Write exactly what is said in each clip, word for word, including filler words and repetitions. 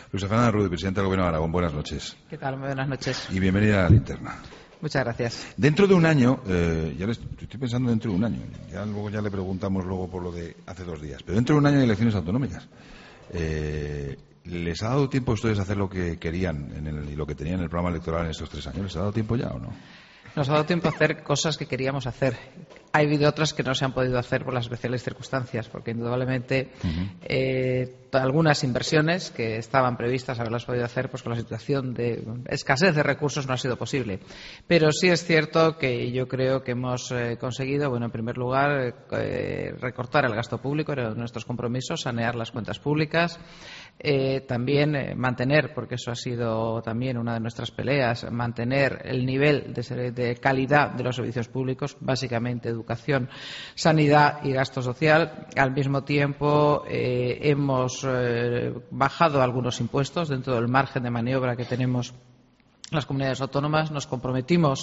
Luisa Fernanda Ruiz, presidenta del Gobierno de Aragón, buenas noches. ¿Qué tal? Muy buenas noches. Y bienvenida a la linterna. Muchas gracias. Dentro de un año, eh, ya les, estoy pensando dentro de un año, ya luego ya le preguntamos luego por lo de hace dos días, pero dentro de un año hay elecciones autonómicas. Eh, ¿Les ha dado tiempo a ustedes a hacer lo que querían en el, y lo que tenían en el programa electoral en estos tres años? ¿Les ha dado tiempo ya o no? Nos ha dado tiempo a hacer cosas que queríamos hacer. Ha habido otras que no se han podido hacer por las especiales circunstancias, porque indudablemente uh-huh. eh, algunas inversiones que estaban previstas haberlas podido hacer, pues con la situación de escasez de recursos no ha sido posible. Pero sí es cierto que yo creo que hemos eh, conseguido, bueno, en primer lugar, eh, recortar el gasto público, era nuestros compromisos, sanear las cuentas públicas, eh, también eh, mantener, porque eso ha sido también una de nuestras peleas, mantener el nivel de, de calidad de los servicios públicos, básicamente educación, sanidad y gasto social. Al mismo tiempo, eh, hemos eh, bajado algunos impuestos dentro del margen de maniobra que tenemos las comunidades autónomas. Nos comprometimos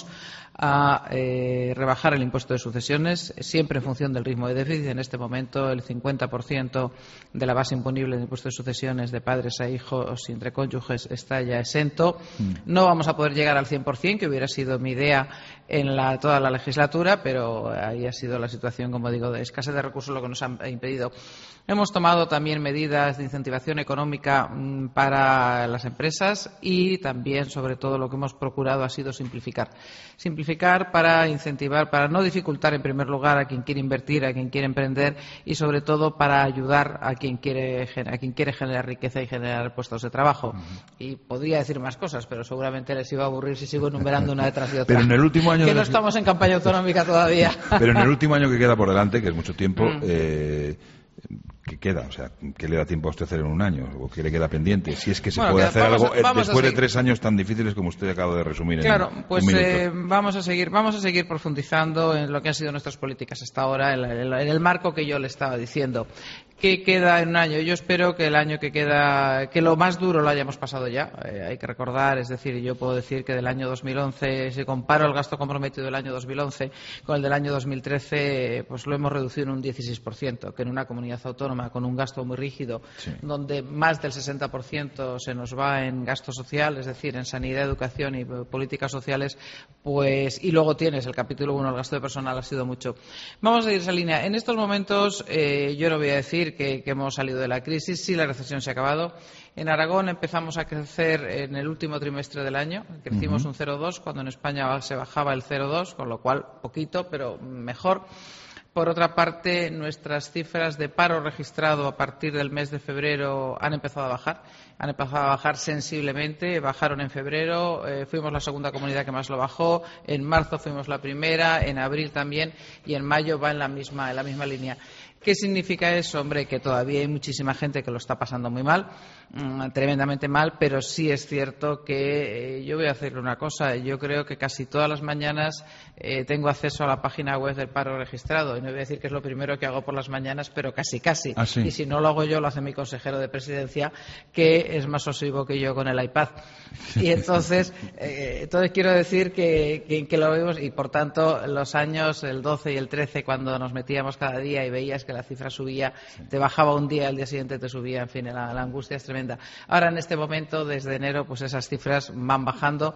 a eh, rebajar el impuesto de sucesiones, siempre en función del ritmo de déficit. En este momento, el cincuenta por ciento de la base imponible del impuesto de sucesiones de padres a hijos entre cónyuges está ya exento. Mm. No vamos a poder llegar al cien por cien, que hubiera sido mi idea en la, toda la legislatura, pero ahí ha sido la situación, como digo, de escasez de recursos lo que nos ha impedido. Hemos tomado también medidas de incentivación económica mmm, para las empresas y también, sobre todo, lo que hemos procurado ha sido simplificar. Simplificar para incentivar, para no dificultar en primer lugar a quien quiere invertir, a quien quiere emprender y sobre todo para ayudar a quien quiere, a quien quiere generar riqueza y generar puestos de trabajo. Uh-huh. Y podría decir más cosas, pero seguramente les iba a aburrir si sigo enumerando una detrás de otra. Pero en el último año que no de... estamos en campaña autonómica todavía. Pero en el último año que queda por delante, que es mucho tiempo, mm. eh, ¿qué queda? O sea, ¿qué le da tiempo a usted hacer en un año? ¿O qué le queda pendiente? Si es que se bueno, puede hacer algo a, después de tres años tan difíciles como usted acaba de resumir. Claro, en pues un eh, vamos a seguir vamos a seguir profundizando en lo que han sido nuestras políticas hasta ahora, en, la, en el marco que yo le estaba diciendo. ¿Qué queda en un año? Yo espero que el año que queda, que lo más duro lo hayamos pasado ya. Eh, hay que recordar, es decir, yo puedo decir que del año dos mil once, si comparo el gasto comprometido del año dos mil once con el del año dos mil trece, pues lo hemos reducido en un dieciséis por ciento, que en una comunidad autónoma con un gasto muy rígido, sí. donde más del sesenta por ciento se nos va en gasto social, es decir, en sanidad, educación y políticas sociales, pues, y luego tienes el capítulo uno, el gasto de personal ha sido mucho. Vamos a seguir esa línea. En estos momentos, eh, yo no voy a decir Que, que hemos salido de la crisis, sí la recesión se ha acabado. En Aragón empezamos a crecer en el último trimestre del año, crecimos uh-huh. un cero coma dos cuando en España se bajaba el cero coma dos, con lo cual poquito, pero mejor. Por otra parte, nuestras cifras de paro registrado a partir del mes de febrero han empezado a bajar, han empezado a bajar sensiblemente, bajaron en febrero, eh, fuimos la segunda comunidad que más lo bajó, en marzo fuimos la primera, en abril también y en mayo va en la misma, en la misma línea. ¿Qué significa eso? Hombre, que todavía hay muchísima gente que lo está pasando muy mal, mmm, tremendamente mal, pero sí es cierto que eh, yo voy a hacerle una cosa. Yo creo que casi todas las mañanas eh, tengo acceso a la página web del paro registrado. Y no voy a decir que es lo primero que hago por las mañanas, pero casi, casi. ¿Ah, sí? Y si no lo hago yo, lo hace mi consejero de presidencia, que es más obsesivo que yo con el iPad. Y entonces, eh, entonces quiero decir que, que, que lo vemos y, por tanto, los años, el doce y el trece, cuando nos metíamos cada día y veías que la cifra subía, sí. te bajaba un día, al día siguiente te subía, en fin, la, la angustia es tremenda. Ahora, en este momento, desde enero, pues esas cifras van bajando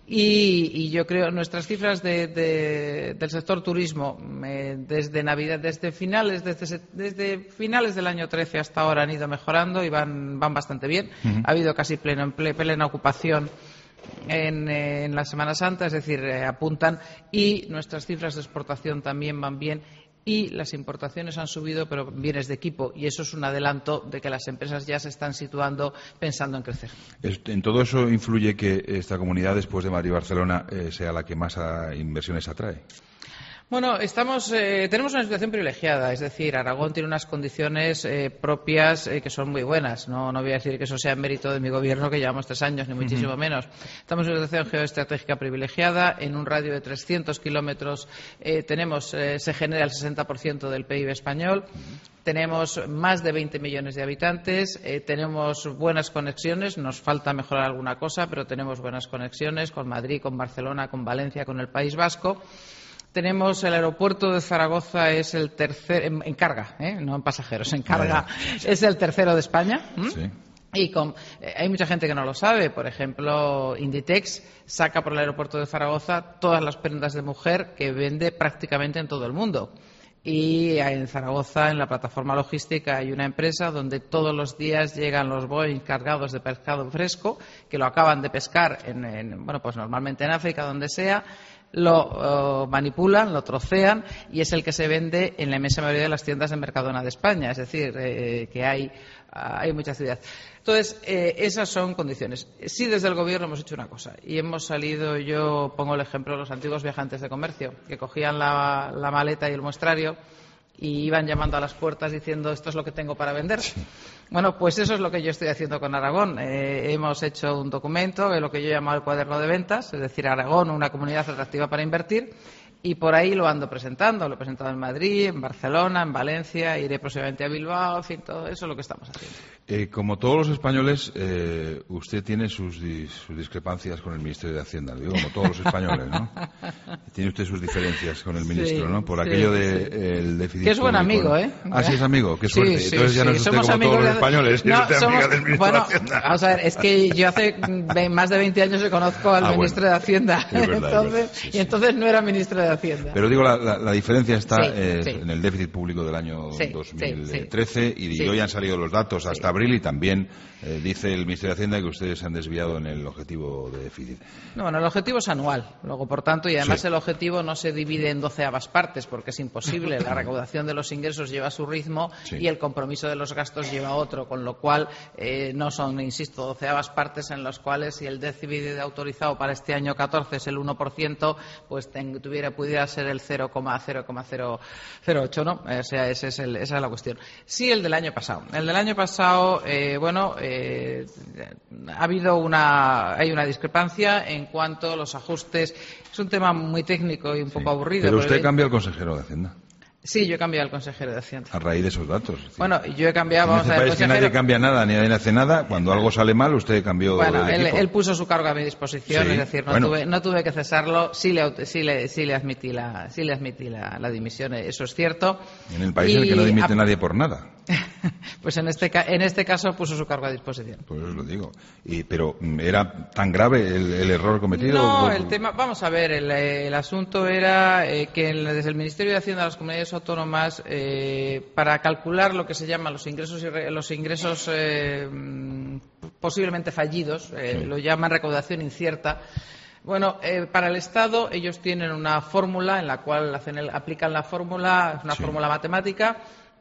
y, y yo creo nuestras cifras de, de, del sector turismo eh, desde Navidad, desde finales, desde, desde finales del año trece hasta ahora han ido mejorando y van, van bastante bien. Uh-huh. Ha habido casi pleno, plena ocupación En, en la Semana Santa, es decir, eh, apuntan, y nuestras cifras de exportación también van bien y las importaciones han subido, pero bienes de equipo, y eso es un adelanto de que las empresas ya se están situando pensando en crecer. ¿En todo eso influye que esta comunidad, después de Madrid y Barcelona, eh, sea la que más a inversiones atrae? Bueno, estamos, eh, tenemos una situación privilegiada, es decir, Aragón tiene unas condiciones eh, propias eh, que son muy buenas. No, no voy a decir que eso sea mérito de mi gobierno, que llevamos tres años, ni muchísimo uh-huh. menos. Estamos en una situación geoestratégica privilegiada. En un radio de trescientos kilómetros eh, tenemos, eh, se genera el sesenta por ciento del P I B español. Uh-huh. Tenemos más de veinte millones de habitantes, eh, tenemos buenas conexiones, nos falta mejorar alguna cosa, pero tenemos buenas conexiones con Madrid, con Barcelona, con Valencia, con el País Vasco. Tenemos el aeropuerto de Zaragoza, es el tercer, en, en carga, ¿eh? no en pasajeros, en carga, sí, es el tercero de España. ¿Mm? Sí. Y con, eh, hay mucha gente que no lo sabe. Por ejemplo, Inditex saca por el aeropuerto de Zaragoza todas las prendas de mujer que vende prácticamente en todo el mundo. Y en Zaragoza, en la plataforma logística, hay una empresa donde todos los días llegan los Boeing cargados de pescado fresco, que lo acaban de pescar, en, en, bueno, pues normalmente en África, donde sea, lo uh, manipulan, lo trocean y es el que se vende en la inmensa mayoría de las tiendas de Mercadona de España. Es decir, eh, que hay, uh, hay mucha ciudad. Entonces, eh, esas son condiciones. Sí, desde el Gobierno hemos hecho una cosa y hemos salido, yo pongo el ejemplo de los antiguos viajantes de comercio, que cogían la, la maleta y el muestrario y iban llamando a las puertas diciendo esto es lo que tengo para vender. Bueno, pues eso es lo que yo estoy haciendo con Aragón. Eh, hemos hecho un documento de lo que yo he llamado el cuaderno de ventas, es decir, Aragón, una comunidad atractiva para invertir, y por ahí lo ando presentando. Lo he presentado en Madrid, en Barcelona, en Valencia, iré próximamente a Bilbao, en fin, todo eso es lo que estamos haciendo. Eh, como todos los españoles, eh, usted tiene sus, dis, sus discrepancias con el Ministerio de Hacienda, digo, como todos los españoles, ¿no? Tiene usted sus diferencias con el ministro, sí, ¿no? Por sí, aquello sí. de el déficit. Que es buen público, amigo, ¿no? ¿eh? Ah, sí es amigo, qué suerte. Sí, sí, Entonces ya no sí, es usted somos como todos los de... españoles, no, es usted somos... amiga del ministro bueno, de Hacienda. Vamos a ver, es que yo hace más de veinte años que conozco al ah, ministro bueno. de Hacienda, Es verdad, entonces, es verdad. Sí, sí. y entonces no era ministro de Hacienda. Pero digo, la, la, la diferencia está Sí, eh, sí. en el déficit público del año Sí, dos mil trece sí, sí. y Sí. hoy han salido los datos hasta Sí. abril y también eh, dice el Ministerio de Hacienda que ustedes se han desviado en el objetivo de déficit. No, bueno, el objetivo es anual, luego por tanto, y además Sí. el objetivo no se divide en doceavas partes porque es imposible. La recaudación de los ingresos lleva su ritmo Sí. y el compromiso de los gastos lleva otro, con lo cual eh, no son, insisto, doceavas partes en las cuales si el déficit autorizado para este año catorce es el uno por ciento, pues ten, tuviera, pudiera ser el cero coma cero cero cero ocho, ¿no? O sea, ese es el, esa es la cuestión. Sí, el del año pasado. El del año pasado, eh, bueno, eh, ha habido una, hay una discrepancia en cuanto a los ajustes. Es un tema muy técnico y un Sí. poco aburrido. Pero usted pero... cambia al consejero de Hacienda Sí, yo he cambiado al consejero de Hacienda. a raíz de esos datos. Es decir, Bueno, yo he cambiado... en Vamos este a ver, país que consejero... nadie cambia nada ni nadie hace nada, cuando algo sale mal usted cambió Bueno, de él, equipo. él puso su cargo a mi disposición, Sí, es decir, no, bueno. tuve, no tuve que cesarlo, sí le, aut- sí le, sí le admití, la, sí le admití la, la dimisión, eso es cierto. En el país Y en el que no dimite a- nadie por nada. Pues en este, ca- en este caso puso su cargo a disposición. Pues os lo digo. Y, pero mm, ¿era tan grave el, el error cometido? No, Pues- el tema, vamos a ver, el, el asunto era eh, que el- desde el Ministerio de Hacienda de las comunidades autónomas, eh, para calcular lo que se llama los ingresos, irre- los ingresos eh, mm, posiblemente fallidos, eh, Sí. lo llaman recaudación incierta. Bueno, eh, para el Estado ellos tienen una fórmula en la cual hacen el- aplican la fórmula, es una Sí. fórmula matemática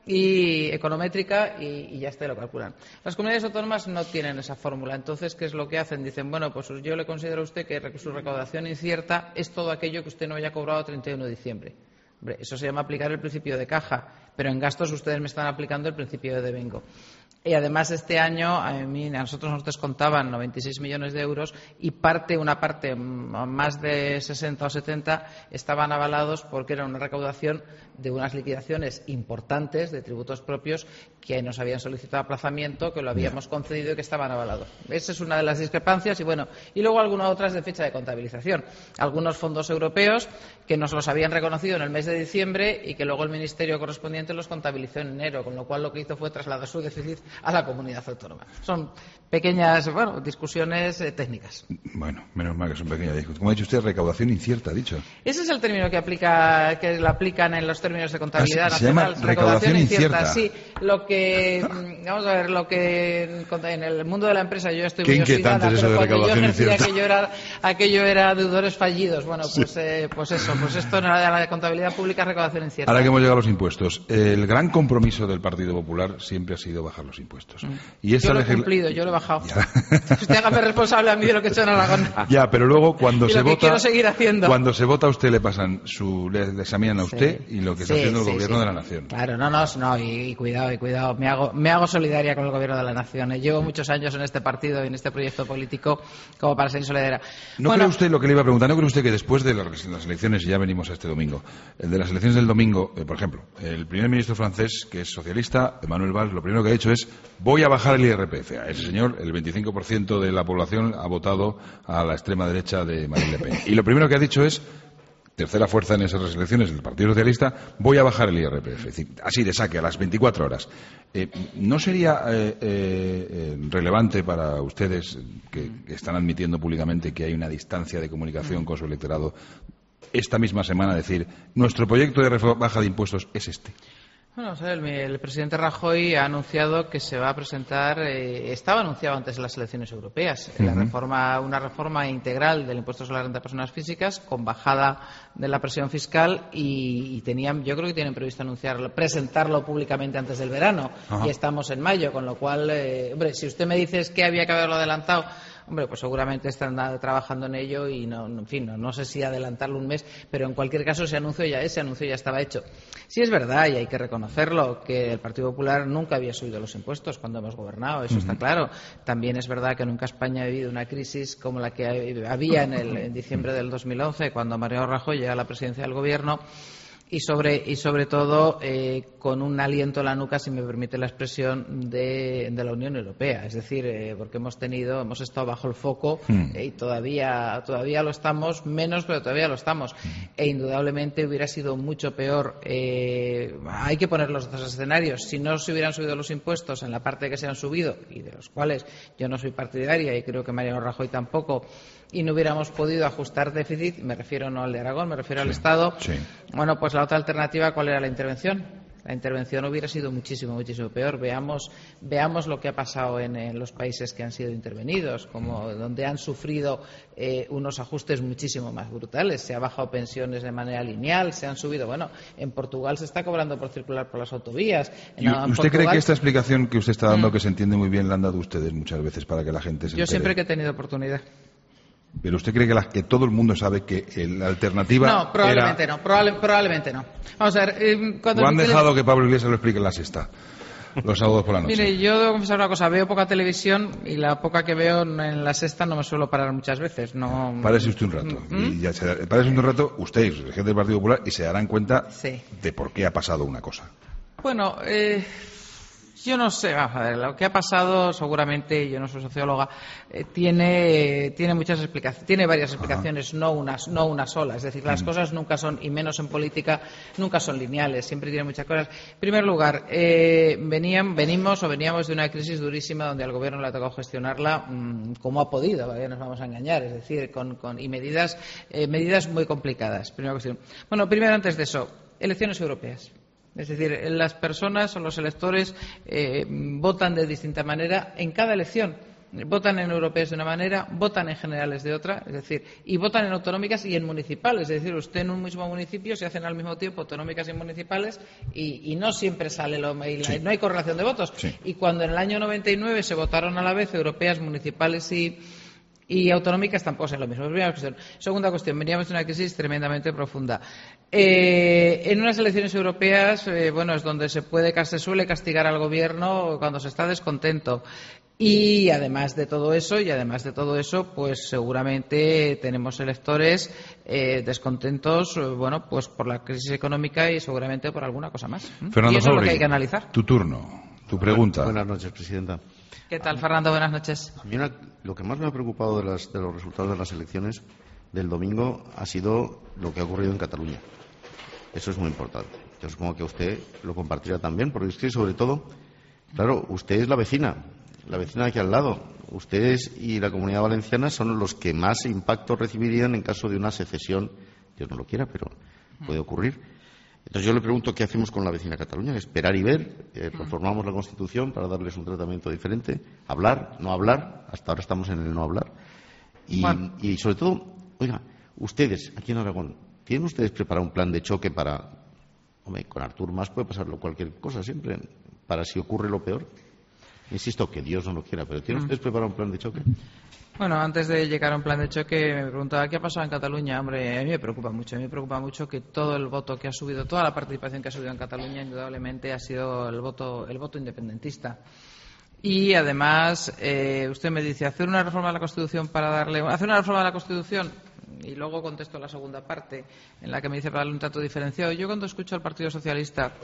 y econométrica y, y ya está, lo calculan. Las comunidades autónomas no tienen esa fórmula, entonces, ¿qué es lo que hacen? Dicen, bueno, pues yo le considero a usted que rec- su recaudación incierta es todo aquello que usted no haya cobrado a treinta y uno de diciembre. Hombre, eso se llama aplicar el principio de caja, pero en gastos ustedes me están aplicando el principio de devengo. Y además este año a, mí, a nosotros nos descontaban noventa y seis millones de euros y parte, una parte, mm, más de sesenta o setenta, estaban avalados porque era una recaudación de unas liquidaciones importantes de tributos propios que nos habían solicitado aplazamiento, que lo habíamos concedido y que estaban avalados. Esa es una de las discrepancias y bueno, y luego algunas otras de fecha de contabilización. Algunos fondos europeos que nos los habían reconocido en el mes de diciembre y que luego el ministerio correspondiente los contabilizó en enero, con lo cual lo que hizo fue trasladar su déficit a la comunidad autónoma. Son pequeñas, bueno, discusiones eh, técnicas. Bueno, menos mal que son pequeñas discusiones. Como ha dicho usted, recaudación incierta, ha dicho. Ese es el término que aplica, que lo aplican en los términos de contabilidad Ah, se- se llama nacional. recaudación incierta. Sí, lo que, mm, vamos a ver, lo que en el mundo de la empresa yo ya estoy Qué muy inquietante oxidada, es eso pero de cuando yo recaudación ejercía incierta. aquello era, aquello era deudores fallidos. Bueno, pues, eh, pues eso, pues esto en la, la contabilidad pública es recaudación incierta. Ahora que hemos llegado a los impuestos, el gran compromiso del Partido Popular siempre ha sido bajar los impuestos. Y esta Yo lo he legisla- cumplido, yo lo he bajado. Ya. Usted hágame responsable a mí de lo que he hecho en Aragón. Ya, pero luego cuando Y se lo que vota, quiero seguir haciendo. cuando se vota a usted le pasan su, le, le examinan a usted Sí. y lo que está Sí, haciendo el sí, gobierno sí. de la nación. Claro, no, no, no y, y cuidado, y cuidado. Me hago, me hago solidaria con el gobierno de la nación. Eh, Llevo muchos años en este partido y en este proyecto político como para ser solidaria. ¿No Bueno, cree usted lo que le iba a preguntar? ¿No cree usted que después de las, las elecciones, y ya venimos a este domingo, el de las elecciones del domingo, eh, por ejemplo, el primer ministro francés, que es socialista, Emmanuel Valls, lo primero que ha dicho es voy a bajar el I R P F. A ese señor, el veinticinco por ciento de la población ha votado a la extrema derecha de Marine Le Pen. Y lo primero que ha dicho es tercera fuerza en esas elecciones, el Partido Socialista, voy a bajar el I R P F, es decir, así de saque, a las veinticuatro horas. Eh, ¿No sería eh, eh, relevante para ustedes, que, que están admitiendo públicamente que hay una distancia de comunicación con su electorado, esta misma semana decir, nuestro proyecto de rebaja de impuestos es este? Bueno, o sea, el, el presidente Rajoy ha anunciado que se va a presentar, eh, estaba anunciado antes de las elecciones europeas, uh-huh. la reforma, una reforma integral del impuesto sobre la renta de personas físicas con bajada de la presión fiscal y, y tenían, yo creo que tienen previsto anunciarlo, presentarlo públicamente antes del verano. Uh-huh. Y estamos en mayo, con lo cual, eh, hombre, si usted me dice es que había que haberlo adelantado, hombre, pues seguramente están trabajando en ello y, no, en fin, no, no sé si adelantarlo un mes, pero en cualquier caso ese anuncio ya ese anuncio ya estaba hecho. Sí es verdad, y hay que reconocerlo, que el Partido Popular nunca había subido los impuestos cuando hemos gobernado, eso uh-huh. está claro. También es verdad que nunca España ha vivido una crisis como la que había en, el, en diciembre del dos mil once, cuando Mariano Rajoy llega a la presidencia del Gobierno. Y sobre, y sobre todo eh, con un aliento en la nuca, si me permite la expresión, de, de la Unión Europea. Es decir, eh, porque hemos tenido, hemos estado bajo el foco mm. eh, y todavía, todavía lo estamos, menos, pero todavía lo estamos. Mm. E indudablemente hubiera sido mucho peor. Eh, hay que poner los dos escenarios. Si no se hubieran subido los impuestos en la parte que se han subido, y de los cuales yo no soy partidaria y creo que Mariano Rajoy tampoco, y no hubiéramos podido ajustar déficit, me refiero no al de Aragón, me refiero sí, al Estado, sí. Bueno, pues la otra alternativa, ¿cuál era la intervención? La intervención hubiera sido muchísimo, muchísimo peor. Veamos, veamos lo que ha pasado en, en los países que han sido intervenidos, como donde han sufrido eh, unos ajustes muchísimo más brutales. Se han bajado pensiones de manera lineal, se han subido. Bueno, en Portugal se está cobrando por circular por las autovías. En, ¿Y usted en Portugal... cree que esta explicación que usted está dando, mm. que se entiende muy bien, la han dado ustedes muchas veces para que la gente se Yo entere? Siempre que he tenido oportunidad. ¿Pero usted cree que, la, que todo el mundo sabe que la alternativa No, probablemente era... no, probable, probablemente no. Vamos a ver... Eh, cuando ¿O han dejado que Pablo Iglesias lo explique en la sexta? Los sábados por la noche. Mire, yo debo confesar una cosa, veo poca televisión y la poca que veo en la sexta no me suelo parar muchas veces. No... Párese usted un rato. ¿Mm? Y ya se, párese un rato, usted y gente del Partido Popular, y se darán cuenta sí. de por qué ha pasado una cosa. Bueno, eh... yo no sé, vamos a ver, lo que ha pasado seguramente, yo no soy socióloga, eh, tiene, tiene muchas explicaciones, tiene varias explicaciones, no una, no una sola. Es decir, las mm. cosas nunca son, y menos en política, nunca son lineales, siempre tiene muchas cosas. En primer lugar, eh, venían, venimos o veníamos de una crisis durísima donde al Gobierno le ha tocado gestionarla mmm, como ha podido, ¿vale? Nos vamos a engañar, es decir, con, con y medidas, eh, medidas muy complicadas. Primera cuestión. Bueno, primero antes de eso, elecciones europeas. Es decir, las personas o los electores eh, votan de distinta manera en cada elección. Votan en europeas de una manera, votan en generales de otra, es decir, y votan en autonómicas y en municipales. Es decir, usted en un mismo municipio se hacen al mismo tiempo autonómicas y municipales y, y no siempre sale lo y sí. no hay correlación de votos. Sí. Y cuando en el año noventa y nueve se votaron a la vez europeas, municipales y Y autonómicas tampoco es lo mismo. Primera cuestión. Segunda cuestión. Veníamos de una crisis tremendamente profunda. Eh, en unas elecciones europeas, eh, bueno, es donde se puede, se suele castigar al gobierno cuando se está descontento. Y además de todo eso, y además de todo eso, pues seguramente tenemos electores eh, descontentos, eh, bueno, pues por la crisis económica y seguramente por alguna cosa más. Fernando y eso Fabri, es lo que hay que analizar. Tu turno, tu pregunta. Buenas noches, presidenta. ¿Qué tal, Fernando? Buenas noches. A mí una, lo que más me ha preocupado de, las, de los resultados de las elecciones del domingo ha sido lo que ha ocurrido en Cataluña. Eso es muy importante. Yo supongo que usted lo compartirá también, porque es que, sobre todo, claro, usted es la vecina, la vecina de aquí al lado. Ustedes y la Comunidad Valenciana son los que más impacto recibirían en caso de una secesión. Dios no lo quiera, pero puede ocurrir. Entonces yo le pregunto qué hacemos con la vecina Cataluña, esperar y ver, eh, reformamos la Constitución para darles un tratamiento diferente, hablar, no hablar, hasta ahora estamos en el no hablar. Y, bueno. y sobre todo, oiga, ustedes, aquí en Aragón, ¿tienen ustedes preparado un plan de choque para, hombre, con Artur Mas puede pasarlo cualquier cosa siempre, para si ocurre lo peor? Insisto, que Dios no lo quiera, pero ¿tienen ustedes preparado un plan de choque? Bueno, antes de llegar a un plan de choque, me preguntaba qué ha pasado en Cataluña. Hombre, a mí me preocupa mucho. A mí me preocupa mucho que todo el voto que ha subido, toda la participación que ha subido en Cataluña, indudablemente ha sido el voto, el voto independentista. Y además, eh, usted me dice, hacer una reforma de la Constitución para darle, hacer una reforma de la Constitución. Y luego contesto la segunda parte, en la que me dice para darle un trato diferenciado. Yo cuando escucho al Partido Socialista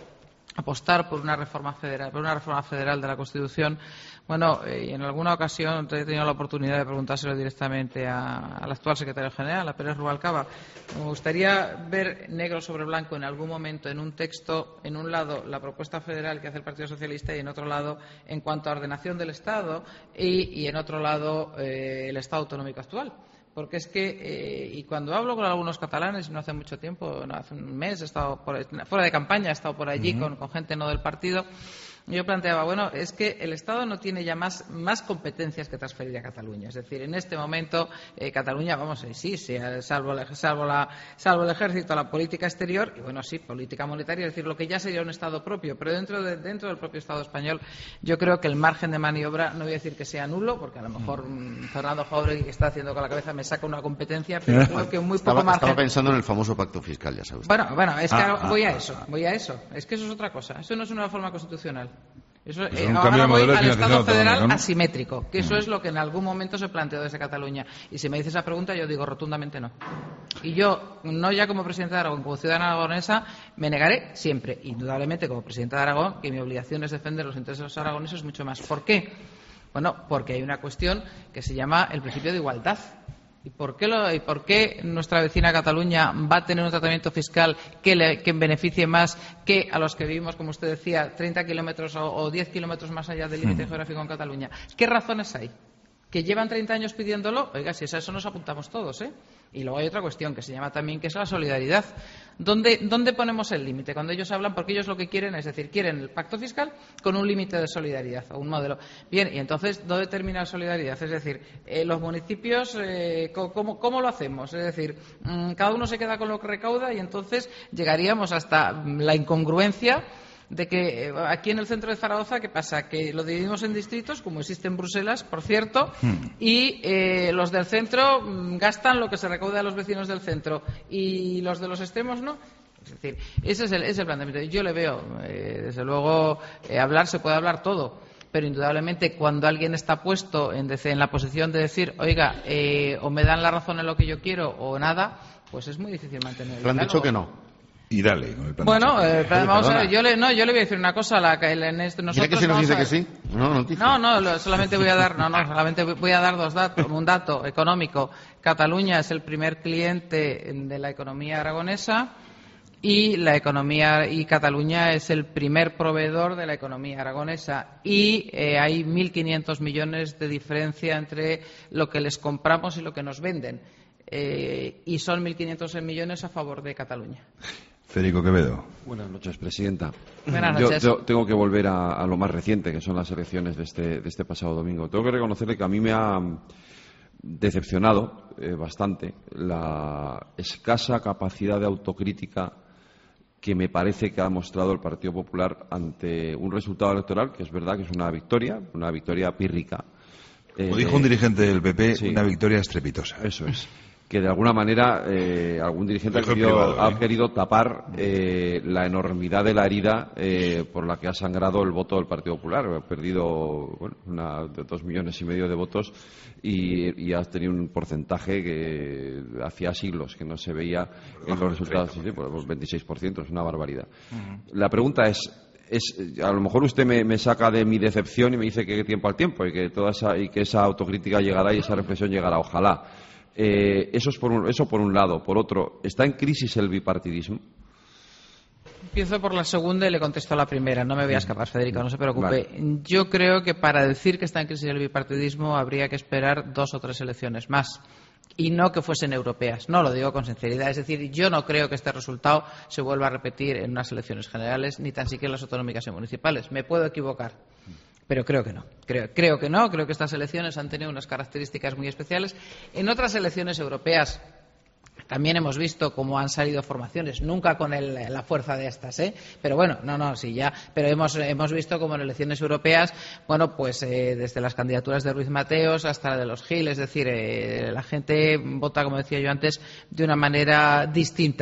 apostar por una reforma federal, por una reforma federal de la Constitución. Bueno, eh, en alguna ocasión he tenido la oportunidad de preguntárselo directamente a, al actual secretario general, a Pérez Rubalcaba. Me gustaría ver negro sobre blanco en algún momento en un texto, en un lado la propuesta federal que hace el Partido Socialista y en otro lado en cuanto a ordenación del Estado y, y en otro lado eh, el Estado autonómico actual. Porque es que, eh, y cuando hablo con algunos catalanes, no hace mucho tiempo, no, hace un mes, he estado por, fuera de campaña, he estado por allí uh-huh. con, con gente no del partido, yo planteaba, bueno, es que el Estado no tiene ya más, más competencias que transferir a Cataluña. Es decir, en este momento, eh, Cataluña, vamos, eh, sí, sí, salvo, salvo, la, salvo el ejército, la política exterior, y bueno, sí, política monetaria, es decir, lo que ya sería un Estado propio, pero dentro, de, dentro del propio Estado español, yo creo que el margen de maniobra, no voy a decir que sea nulo, porque a lo mejor mm, Fernando Jáuregui, que está haciendo con la cabeza, me saca una competencia, pero creo que muy poco estaba, margen. Estaba pensando en el famoso pacto fiscal, ya sabes. Bueno, bueno, es que ah, voy ah, a eso, voy a eso. Es que eso es otra cosa. Eso no es una reforma constitucional. Eso, pues eh, un ahora voy al Estado federal ¿no? asimétrico, que eso es lo que en algún momento se planteó desde Cataluña. Y si me dice esa pregunta, yo digo rotundamente no. Y yo, no ya como presidenta de Aragón, como ciudadana aragonesa, me negaré siempre, indudablemente como presidenta de Aragón, que mi obligación es defender los intereses de los aragoneses mucho más. ¿Por qué? Bueno, porque hay una cuestión que se llama el principio de igualdad. ¿Y por qué, lo, y por qué nuestra vecina Cataluña va a tener un tratamiento fiscal que, le, que beneficie más que a los que vivimos, como usted decía, treinta kilómetros o, o diez kilómetros más allá del límite geográfico en Cataluña? ¿Qué razones hay? ¿Que llevan treinta años pidiéndolo? Oiga, si es a eso nos apuntamos todos, ¿eh? Y luego hay otra cuestión que se llama también, que es la solidaridad. ¿Dónde, dónde ponemos el límite? Cuando ellos hablan, porque ellos lo que quieren es decir, quieren el pacto fiscal con un límite de solidaridad o un modelo. Bien, y entonces, ¿dónde termina la solidaridad? Es decir, eh, los municipios, eh, ¿cómo, ¿cómo lo hacemos? Es decir, mmm, cada uno se queda con lo que recauda y entonces llegaríamos hasta la incongruencia de que aquí en el centro de Zaragoza, ¿qué pasa? Que lo dividimos en distritos, como existe en Bruselas, por cierto, y eh, los del centro mmm, gastan lo que se recauda a los vecinos del centro y los de los extremos no. Es decir, ese es el, ese es el planteamiento. Yo le veo, eh, desde luego, eh, hablar se puede hablar todo, pero indudablemente cuando alguien está puesto en, en la posición de decir, oiga, eh, o me dan la razón en lo que yo quiero o nada, pues es muy difícil mantener el diálogo. Le han dicho que no. Y dale con el plan. Bueno, eh, plan, vamos a ver, yo le, no, yo le voy a decir una cosa. La, en este, nosotros que si nos dice a, que sí? No, no, no, no lo, solamente voy a dar, no, no, solamente voy a dar dos datos, un dato económico. Cataluña es el primer cliente de la economía aragonesa y la economía y Cataluña es el primer proveedor de la economía aragonesa y eh, hay mil quinientos millones de diferencia entre lo que les compramos y lo que nos venden. Eh, y son mil quinientos millones a favor de Cataluña. Federico Quevedo. Buenas noches, presidenta. Buenas noches. Yo, yo tengo que volver a, a lo más reciente, que son las elecciones de este, de este pasado domingo. Tengo que reconocerle que a mí me ha decepcionado eh, bastante la escasa capacidad de autocrítica que me parece que ha mostrado el Partido Popular ante un resultado electoral que es verdad que es una victoria, una victoria pírrica. Como eh, dijo un dirigente del P P, sí, una victoria estrepitosa. Eso es. Que de alguna manera eh, algún dirigente ha querido, privado, ¿eh? ha querido tapar eh, la enormidad de la herida eh, por la que ha sangrado el voto del Partido Popular. Ha perdido bueno, una, de dos millones y medio de votos y, y ha tenido un porcentaje que hacía siglos que no se veía en los resultados. Sí, sí, pues veintiséis por ciento, es una barbaridad. Uh-huh. La pregunta es... Es, a lo mejor usted me, me saca de mi decepción y me dice que tiempo al tiempo y que toda esa, y que esa autocrítica llegará y esa reflexión llegará, ojalá. Eh, eso es por un, eso por un lado. Por otro, ¿está en crisis el bipartidismo? Empiezo por la segunda y le contesto a la primera. No me voy a escapar, Federico, no se preocupe. Vale. Yo creo que para decir que está en crisis el bipartidismo habría que esperar dos o tres elecciones más. Y no que fuesen europeas. No lo digo con sinceridad. Es decir, yo no creo que este resultado se vuelva a repetir en unas elecciones generales, ni tan siquiera en las autonómicas y municipales. Me puedo equivocar, pero creo que no. Creo, creo que no. Creo que estas elecciones han tenido unas características muy especiales. En otras elecciones europeas también hemos visto cómo han salido formaciones, nunca con el, la fuerza de estas, ¿eh? Pero bueno, no, no, sí, ya. Pero hemos, hemos visto como en elecciones europeas, bueno, pues eh, desde las candidaturas de Ruiz Mateos hasta la de los Gil, es decir, eh, la gente vota, como decía yo antes, de una manera distinta.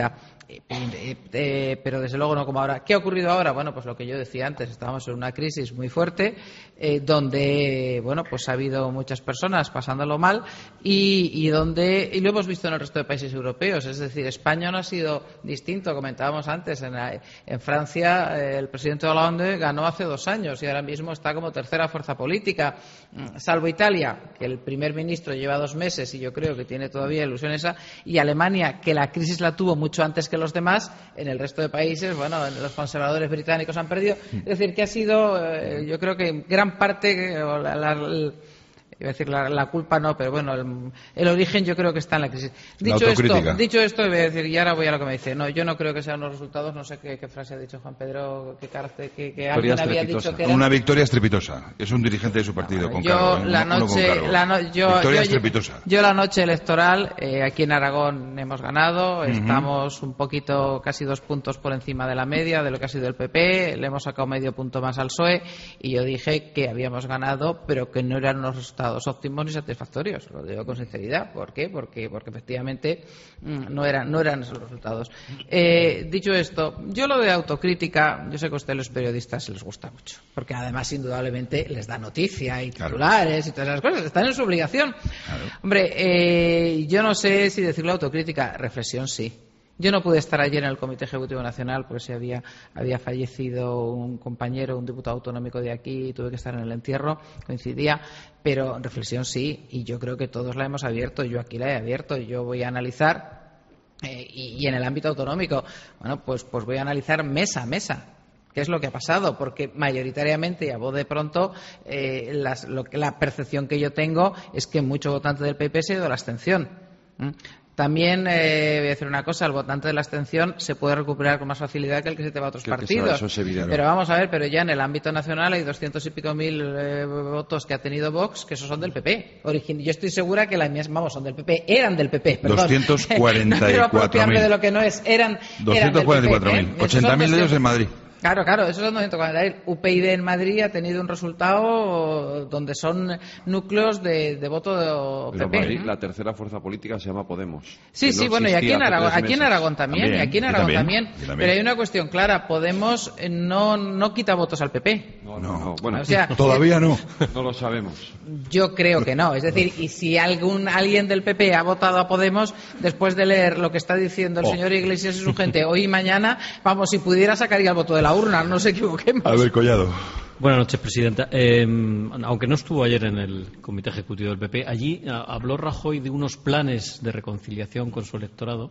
eh, eh, eh, pero desde luego no como ahora. ¿Qué ha ocurrido ahora? Bueno, pues lo que yo decía antes, estábamos en una crisis muy fuerte, eh, donde, bueno, pues ha habido muchas personas pasándolo mal y, y donde, y lo hemos visto en el resto de países europeos, es decir, España no ha sido distinto, comentábamos antes, en, la, en Francia eh, el presidente Hollande ganó hace dos años y ahora mismo está como tercera fuerza política, salvo Italia, que el primer ministro lleva dos meses y yo creo que tiene todavía ilusión esa, y Alemania, que la crisis la tuvo mucho antes que los demás. En el resto de países, bueno, los conservadores británicos han perdido. Es decir, que ha sido, eh, yo creo que en gran parte, eh, la, la, la, iba a decir la, la culpa no, pero bueno, el, el origen yo creo que está en la crisis. Dicho la esto, dicho esto, voy a decir, y ahora voy a lo que me dice. No, yo no creo que sean unos resultados, no sé qué, qué frase ha dicho Juan Pedro, qué cárcel, que, que alguien había dicho que era... Una victoria estrepitosa. Es un dirigente de su partido, no, con yo, cargo. ¿eh? La uno, noche, uno con la no, yo, victoria yo, estrepitosa. Yo, yo la noche electoral, eh, aquí en Aragón hemos ganado, uh-huh. Estamos un poquito, casi dos puntos por encima de la media de lo que ha sido el P P, le hemos sacado medio punto más al P S O E y yo dije que habíamos ganado, pero que no eran unos resultados óptimos ni satisfactorios, lo digo con sinceridad. ¿Por qué? Porque, porque efectivamente no eran, no eran esos resultados. Eh, dicho esto, yo lo de autocrítica, yo sé que a ustedes los periodistas les gusta mucho, porque además indudablemente les da noticia y titulares, claro, y todas esas cosas, están en su obligación. Claro. Hombre, eh, yo no sé si decirlo autocrítica, reflexión sí. Yo no pude estar ayer en el Comité Ejecutivo Nacional porque se había, había fallecido un compañero, un diputado autonómico de aquí, y tuve que estar en el entierro, coincidía, pero reflexión sí, y yo creo que todos la hemos abierto, yo aquí la he abierto, y yo voy a analizar, eh, y, y en el ámbito autonómico, bueno, pues, pues voy a analizar mesa a mesa. ¿Qué es lo que ha pasado? Porque mayoritariamente, y a voz de pronto, eh, las, lo que, la percepción que yo tengo es que mucho votante del P P se ha ido a la abstención. ¿Mm? También eh, voy a decir una cosa, el votante de la abstención se puede recuperar con más facilidad que el que se te va a otros Creo partidos. Eso, eso es evidente. Pero vamos a ver, pero ya en el ámbito nacional hay doscientos y pico mil eh, votos que ha tenido Vox, que esos son del P P. Origin... Yo estoy segura que las mías, vamos, son del P P, eran del P P, perdón. doscientos cuarenta y cuatro mil. No quiero apropiarme de lo que no es, eran, doscientos cuarenta y cuatro mil, ¿eh? ochenta mil de ellos en Madrid. Claro, claro, esos son doscientos cuarenta mil. U P y D en Madrid ha tenido un resultado donde son núcleos de, de voto de Pero P P. Madrid, ¿no? La tercera fuerza política se llama Podemos. Sí, sí, no bueno, y aquí en Aragón, aquí en Aragón también, también, y aquí en Aragón también, también. también. Pero hay una cuestión clara, Podemos no, no quita votos al P P. No, no, no. Bueno, o sea, todavía no. No lo sabemos. Yo creo que no. Es decir, y si algún alguien del P P ha votado a Podemos, después de leer lo que está diciendo el oh. señor Iglesias y su gente hoy y mañana, vamos, si pudiera sacaría el voto de la urna, no se equivoquemos. A ver, Collado. Buenas noches, presidenta. Eh, aunque no estuvo ayer en el Comité Ejecutivo del P P, allí a, habló Rajoy de unos planes de reconciliación con su electorado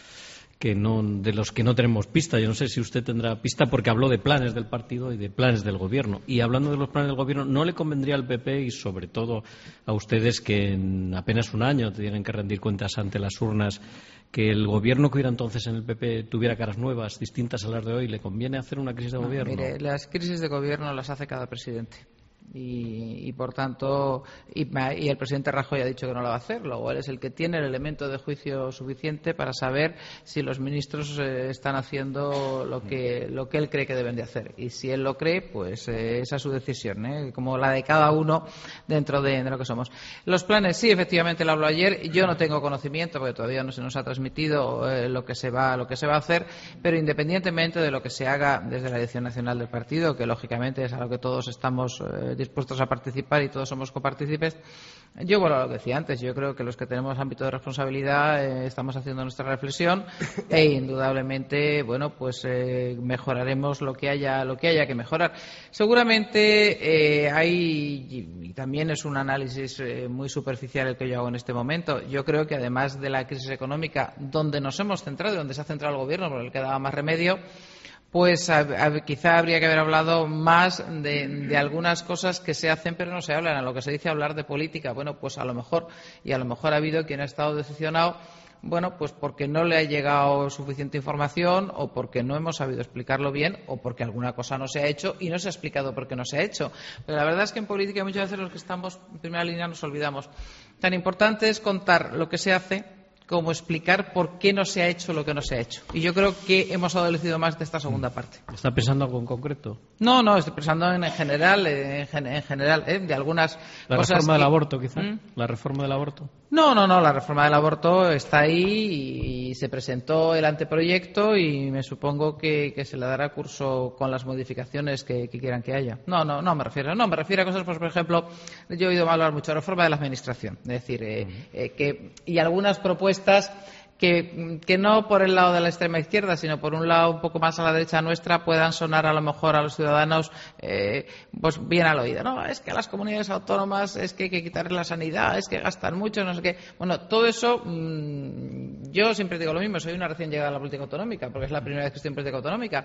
que no, de los que no tenemos pista. Yo no sé si usted tendrá pista porque habló de planes del partido y de planes del gobierno. Y hablando de los planes del gobierno, ¿no le convendría al P P y sobre todo a ustedes que en apenas un año tienen que rendir cuentas ante las urnas, que el gobierno que hubiera entonces en el P P tuviera caras nuevas, distintas a las de hoy? ¿Le conviene hacer una crisis de no, gobierno? Mire, las crisis de gobierno las hace cada presidente. Y, y por tanto, y, y el presidente Rajoy ha dicho que no lo va a hacer, luego él es el que tiene el elemento de juicio suficiente para saber si los ministros eh, están haciendo lo que, lo que él cree que deben de hacer. Y si él lo cree, pues eh, esa es su decisión, ¿eh? Como la de cada uno dentro de, de lo que somos. Los planes, sí, efectivamente lo habló ayer. Yo no tengo conocimiento porque todavía no se nos ha transmitido eh, lo que se va, lo que se va a hacer, pero independientemente de lo que se haga desde la dirección nacional del partido, que lógicamente es a lo que todos estamos eh, dispuestos a participar y todos somos copartícipes. Yo, bueno, lo que decía antes, yo creo que los que tenemos ámbito de responsabilidad eh, estamos haciendo nuestra reflexión e indudablemente, bueno, pues eh, mejoraremos lo que haya lo que haya que mejorar. Seguramente eh, hay, y también es un análisis eh, muy superficial el que yo hago en este momento, yo creo que además de la crisis económica, donde nos hemos centrado y donde se ha centrado el gobierno, porque le quedaba más remedio, pues a, a, quizá habría que haber hablado más de, de algunas cosas que se hacen pero no se hablan. A lo que se dice hablar de política, bueno, pues a lo mejor, y a lo mejor ha habido quien ha estado decepcionado, bueno, pues porque no le ha llegado suficiente información o porque no hemos sabido explicarlo bien o porque alguna cosa no se ha hecho y no se ha explicado por qué no se ha hecho. Pero la verdad es que en política muchas veces los que estamos en primera línea nos olvidamos. Tan importante es contar lo que se hace como explicar por qué no se ha hecho lo que no se ha hecho. Y yo creo que hemos adolecido más de esta segunda parte. ¿Está pensando algo en concreto? No, no, estoy pensando en, en general, en, en general, ¿eh? de algunas ¿La cosas. ¿La reforma que... del aborto, quizá? ¿Mm? ¿La reforma del aborto? No, no, no, la reforma del aborto está ahí y se presentó el anteproyecto y me supongo que, que se le dará curso con las modificaciones que, que quieran que haya. No, no, no me refiero. No, me refiero a cosas, pues, por ejemplo, yo he oído hablar mucho de reforma de la administración. Es decir, eh, eh, que y algunas propuestas que, que no por el lado de la extrema izquierda, sino por un lado un poco más a la derecha nuestra, puedan sonar a lo mejor a los ciudadanos eh, pues bien al oído. No, es que a las comunidades autónomas es que hay que quitarle la sanidad, es que gastan mucho, no sé qué. Bueno, todo eso, mmm, yo siempre digo lo mismo, soy una recién llegada a la política autonómica, porque es la primera vez que estoy en política autonómica.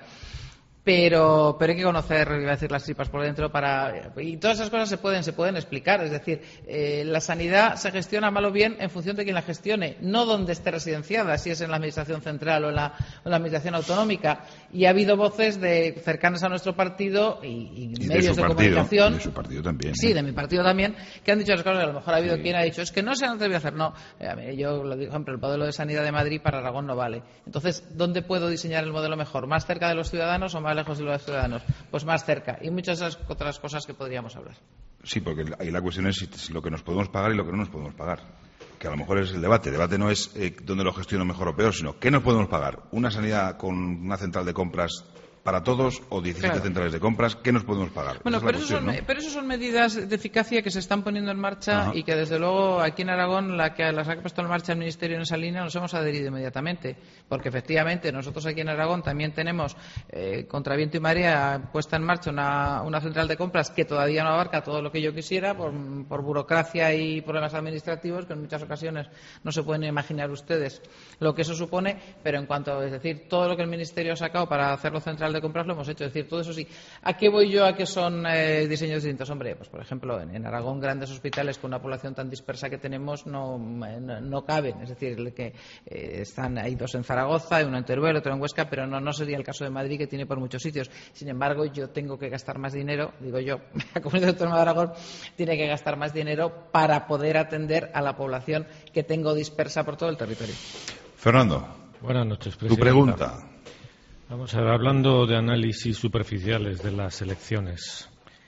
Pero, pero hay que conocer, iba a decir, las tripas por dentro para y todas esas cosas se pueden se pueden explicar. Es decir, eh, la sanidad se gestiona mal o bien en función de quien la gestione, no donde esté residenciada, si es en la administración central o en la, o en la administración autonómica. Y ha habido voces de cercanas a nuestro partido y, y, y medios de, de partido, comunicación, de su partido también. sí, ¿eh? de mi partido también, que han dicho las cosas que a lo mejor ha habido Sí. quien ha dicho es que no se han atrevido a hacer. No, eh, yo lo digo siempre, el modelo de sanidad de Madrid para Aragón no vale. Entonces, ¿dónde puedo diseñar el modelo mejor? ¿Más cerca de los ciudadanos o más lejos de los ciudadanos? Pues más cerca, y muchas de esas otras cosas que podríamos hablar. Sí, porque ahí la cuestión es si, si lo que nos podemos pagar y lo que no nos podemos pagar. Que a lo mejor es el debate. El debate no es eh, dónde lo gestiono mejor o peor, sino qué nos podemos pagar. Una sanidad con una central de compras para todos o diecisiete Claro. centrales de compras, ¿qué nos podemos pagar? Bueno, Esa es la pero, eso cuestión, son, ¿no? pero eso son medidas de eficacia que se están poniendo en marcha. Ajá. Y que desde luego aquí en Aragón la que las ha puesto en marcha el Ministerio en esa línea nos hemos adherido inmediatamente, porque efectivamente nosotros aquí en Aragón también tenemos eh, contra viento y marea puesta en marcha una, una central de compras que todavía no abarca todo lo que yo quisiera por, por burocracia y problemas administrativos que en muchas ocasiones no se pueden imaginar ustedes lo que eso supone, pero en cuanto, es decir, todo lo que el Ministerio ha sacado para hacerlo central de compras lo hemos hecho. Es decir, todo eso sí. ¿A qué voy yo a que son eh, diseños distintos? Hombre, pues por ejemplo, en, en Aragón grandes hospitales con una población tan dispersa que tenemos no, no, no caben. Es decir, que eh, están hay dos en Zaragoza, uno en Teruel, otro en Huesca, pero no, no sería el caso de Madrid, que tiene por muchos sitios. Sin embargo, yo tengo que gastar más dinero, digo yo, la Comunidad Autónoma de Aragón tiene que gastar más dinero para poder atender a la población que tengo dispersa por todo el territorio. Fernando, buenas noches, tu pregunta. Vamos a ver, hablando de análisis superficiales de las elecciones.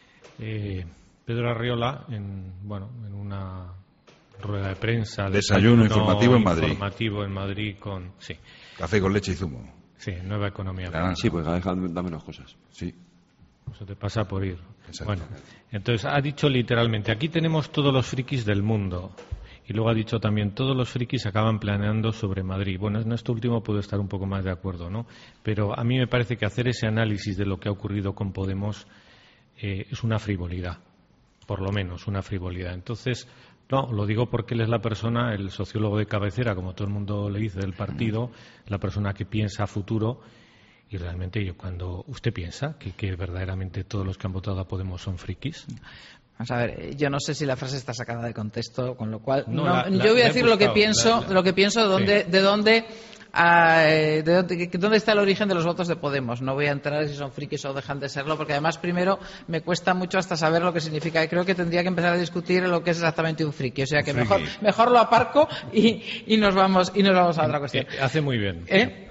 Eh, Pedro Arriola, en, bueno, en una rueda de prensa... Desayuno informativo en Madrid. Informativo en Madrid con... Sí. Café con leche y zumo. Sí, Nueva Economía. Claro. Sí, pues dame menos cosas. Sí. Eso te pasa por ir. Exacto. Bueno, entonces ha dicho literalmente, aquí tenemos todos los frikis del mundo. Y luego ha dicho también, todos los frikis acaban planeando sobre Madrid. Bueno, en esto último puedo estar un poco más de acuerdo, ¿no? Pero a mí me parece que hacer ese análisis de lo que ha ocurrido con Podemos eh, es una frivolidad, por lo menos una frivolidad. Entonces, no, lo digo porque él es la persona, el sociólogo de cabecera, como todo el mundo le dice, del partido, la persona que piensa a futuro. Y realmente yo, cuando usted piensa que, que verdaderamente todos los que han votado a Podemos son frikis... Vamos a ver, yo no sé si la frase está sacada de contexto, con lo cual No, no, la- la- yo voy a la he decir lo que buscado, pienso, la- la- lo que pienso de dónde, Sí. de dónde, ah, eh, de dónde, que- dónde está el origen de los votos de Podemos. No voy a entrar si son frikis o dejan de serlo, porque además primero me cuesta mucho hasta saber lo que significa. Y creo que tendría que empezar a discutir lo que es exactamente un friki. O sea que Un mejor, friki. mejor lo aparco y, y nos vamos y nos vamos a otra cuestión. Eh, hace muy bien. ¿Eh?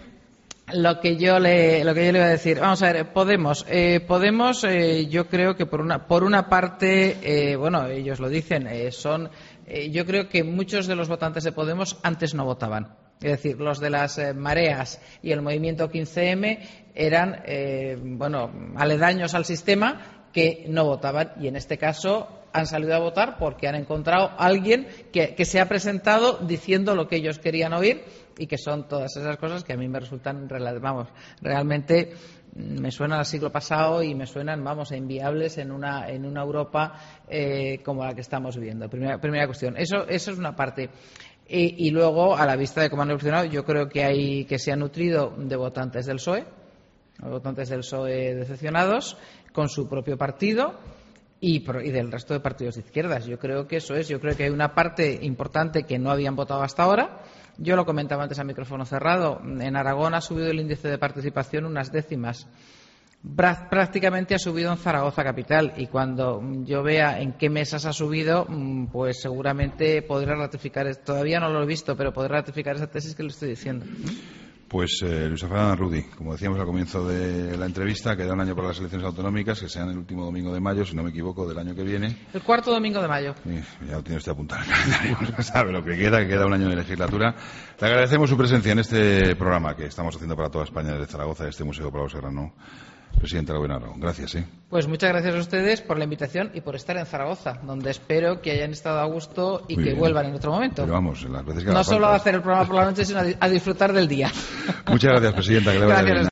Lo que yo le lo que yo le iba a decir, vamos a ver, Podemos eh, Podemos eh, yo creo que por una por una parte eh, bueno, ellos lo dicen, eh, son eh, yo creo que muchos de los votantes de Podemos antes no votaban. Es decir, los de las eh, mareas y el movimiento quince eme eran eh, bueno, aledaños al sistema que no votaban, y en este caso han salido a votar porque han encontrado a alguien que, que se ha presentado diciendo lo que ellos querían oír, y que son todas esas cosas que a mí me resultan, vamos, realmente me suenan al siglo pasado y me suenan, vamos, a inviables en una en una Europa eh, como la que estamos viviendo. Primera, primera cuestión. Eso, eso es una parte. Y, y luego, a la vista de cómo han evolucionado, yo creo que hay que se ha nutrido de votantes del P S O E, votantes del P S O E decepcionados con su propio partido y, y del resto de partidos de izquierdas. Yo creo que eso es. Yo creo que hay una parte importante que no habían votado hasta ahora. Yo lo comentaba antes a micrófono cerrado. En Aragón ha subido el índice de participación unas décimas. prácticamente ha subido en Zaragoza capital, y cuando yo vea en qué mesas ha subido, pues seguramente podré ratificar, todavía no lo he visto, pero podré ratificar esa tesis que le estoy diciendo. Pues eh, Luisa Fernanda Rudy, como decíamos al comienzo de la entrevista, queda un año para las elecciones autonómicas, que sean el último domingo de mayo, si no me equivoco, del año que viene. El cuarto domingo de mayo. Y ya lo tiene usted apuntado en el calendario, sabe lo que queda, que queda un año de legislatura. Le agradecemos su presencia en este programa que estamos haciendo para toda España desde Zaragoza, de este Museo Pablo Serrano. Presidente Gobierno Aragón, gracias. ¿eh? Pues muchas gracias a ustedes por la invitación y por estar en Zaragoza, donde espero que hayan estado a gusto y Muy que bien. vuelvan en otro momento. Pero vamos, las veces que no haga solo falta. a hacer el programa por la noche, sino a disfrutar del día. Muchas gracias, Presidenta. Que le vaya Gracias. bien.